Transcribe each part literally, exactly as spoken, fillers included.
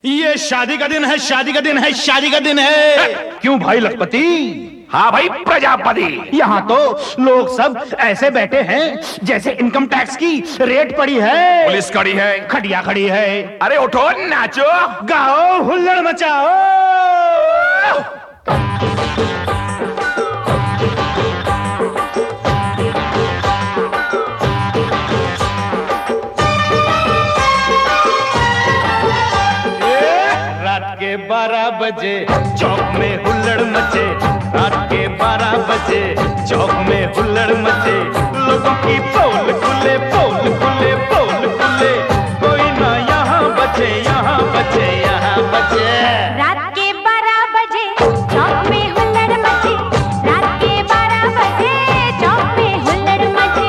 ये शादी का दिन है, शादी का दिन है, शादी का दिन है। क्यों भाई लखपति? हाँ भाई प्रजापति। यहाँ तो लोग सब ऐसे बैठे हैं जैसे इनकम टैक्स की रेट पड़ी है, पुलिस खड़ी है, खटिया खड़ी है। अरे उठो, नाचो, गाओ, हुल्लड़ मचाओ। रात के बारह बजे चौक में हुल्लड़ मचे, रात के बारह बजे चौक में हुल्लड़ मचे। लोगों की पोल खुले, पोल खुले, पोल खुले, कोई ना यहाँ बचे, यहाँ बचे, यहाँ बचे। रात के बारह बजे चौक में हुल्लड़ मचे, रात के बारह बजे चौक में हुल्लड़ मचे।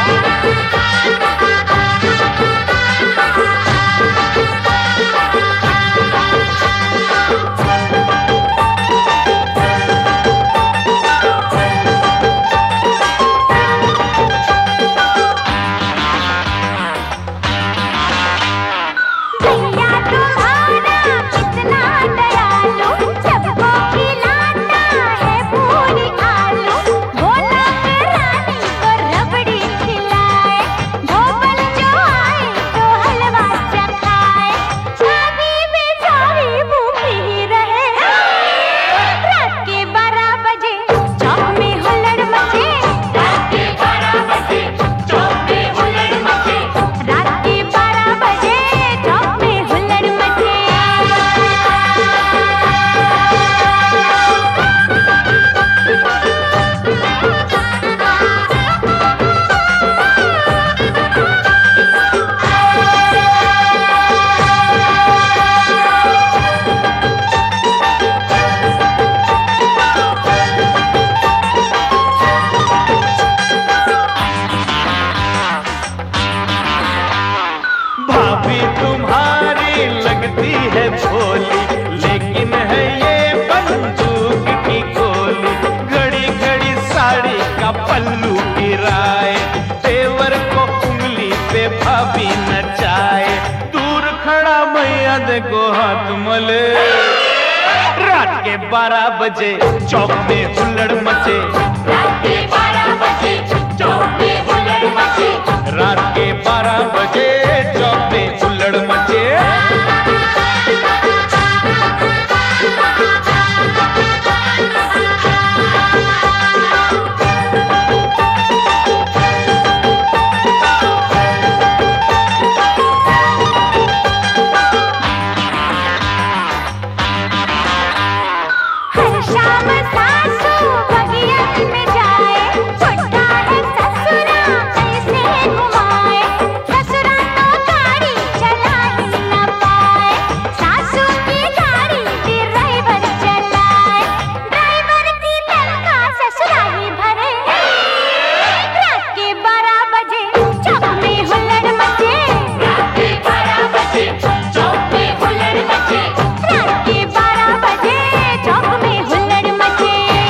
भाभी तुम्हारी लगती है भोली, लेकिन है ये बंदूक की गोली। घड़ी घड़ी साड़ी का पल्लू गिराए, तेवर को उंगली पे भाभी नचाए। दूर खड़ा मैया देखो हाथ मले। रात के बारह बजे चौक में हुल्लड़ मचे, रात के बारह बजे चौक में हुल्लड़ मचे। रात के बारह बजे चौक में हुल्लड़ मचे। हर शाम सासू बगियन में जाए, छोटा है ससुरा ऐसे घुमाए। ससुरा तो गाड़ी चला ही न पाए, सासू की गाड़ी ड्राइवर चलाए। ड्राइवर की तनख्वाह ससुरा ही भरे। रात के बारह बजे चौक में हुल्लड़ मचे, रात के बारह बजे चौक में हुल्लड़ मचे। रात के बारह बजे चौक में हुल्लड़ मचे।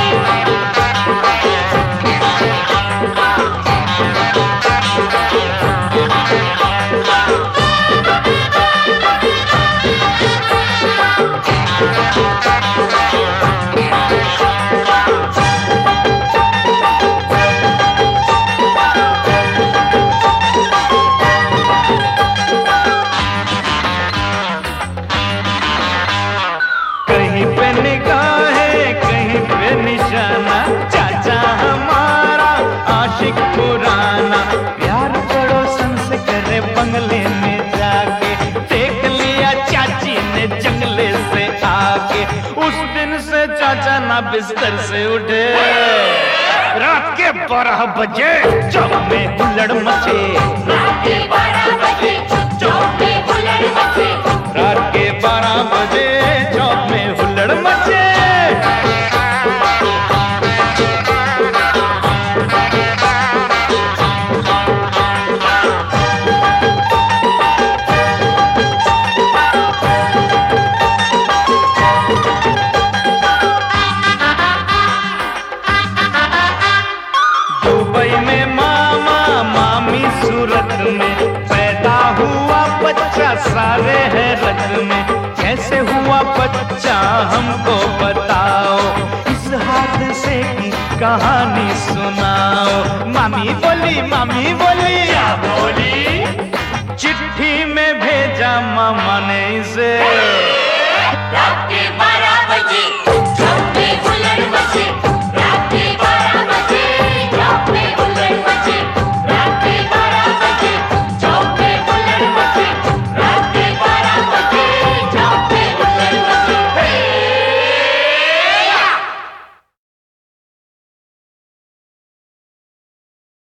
कहीं पे निगाहें, कहीं पे निशाना, चाचा हमारा आशिक पुराना। प्यार पड़ोसन से करे बंगले में जाके, देख लिया चाची ने जंगले से आके। उस दिन से चाचा ना बिस्तर से उठे। रात के बारह बजे चौक में हुल्लड़ मचे, रात के बारह बजे चौक में हुल्लड़ मचे। रात के बारह बजे चौक में हुल्लड़ मचे। दुबई में मामा मामी सूरत में पैदा हुआ बच्चा, सारे हैं बोली मामी बोली क्या बोली? चिट्ठी में भेजा मामा ने इसे